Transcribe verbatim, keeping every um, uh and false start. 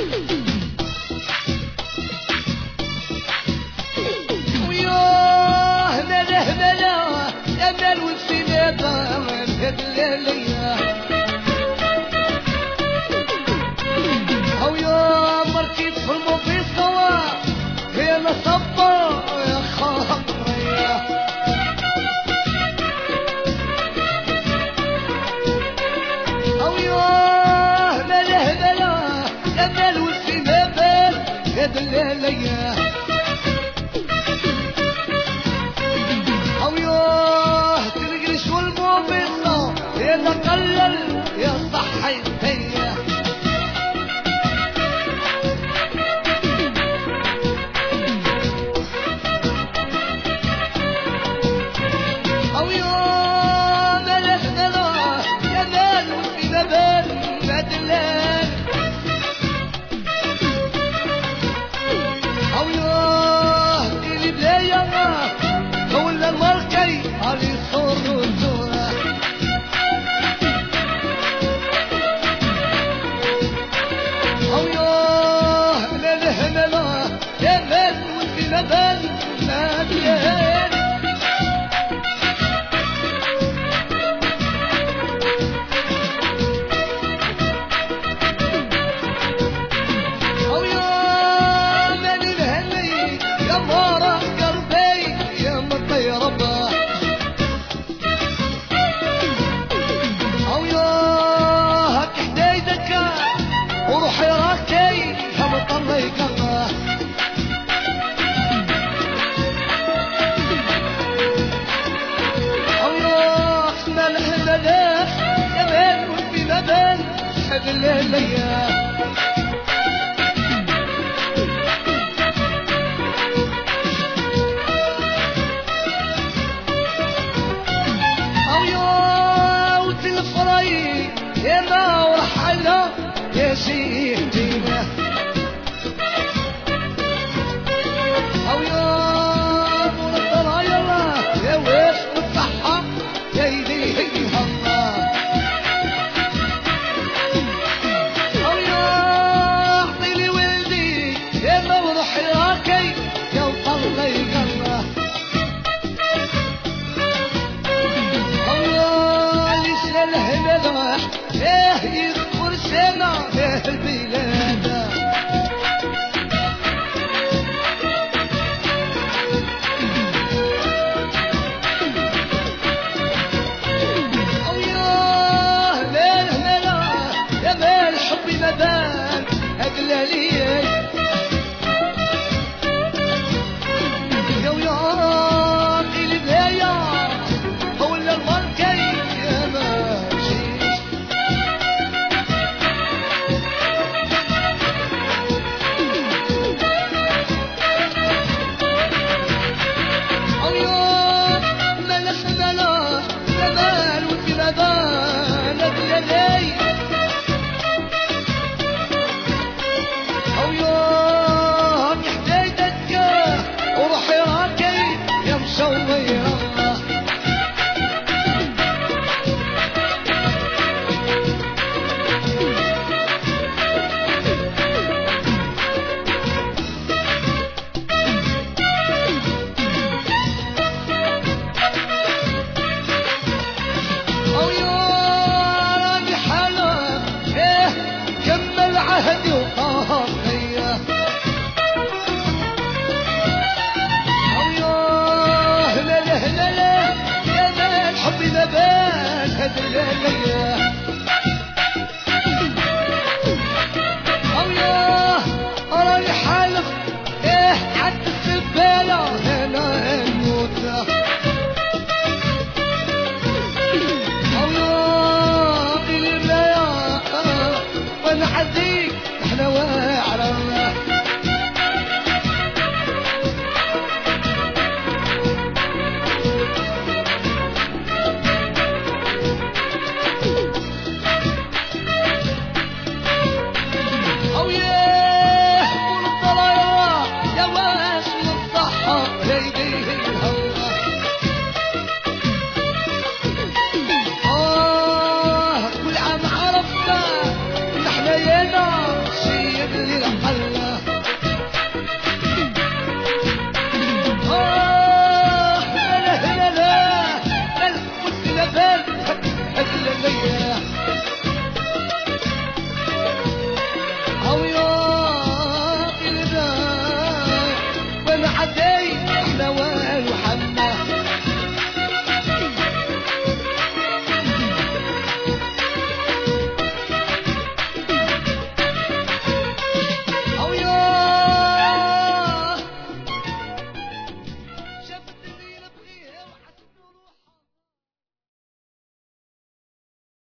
وياه ماله ماله يا مال والسنابة هاد الليلة ويا مرتي تفهموا في الصوا هي لا صبا يا خاطري وياه ماله ماله يا مال والسنابة هاد الليلة وياه تلقرش والموبيصة يا تقلل يا صحي هيا وياه ماله ماله يا مال والسنابة هاد الليل وياه اللي بلايا ولا المركي علي صور وزورة وياه ماله ماله يا مال والسنابة هاد الليل وياه مالي الهني يا مارا قلبي يا مطي ربا وياه هك حدايدك وروحي راكي يا مطلي قلبه وياه ماله ماله يا مال وفي لبن هاد الليلة وياه وتلفري يا ما ورحلة يا سيدينا وياه ونطلع يلا يا ويش بالصحة يا يديها الله وياه اعطيلي ولدي يا ما وروحي راكي يا وطلي قلبه الله ليش الهمل ايه يذكر سنة ايه البلاد وياه ماله ماله يا مال حبي مبان اقلى لي يا وياه قيل بهايا ولا المركي يا ماشي وياه مالش ماله يا مال وفي لبان ابيض وياه الحل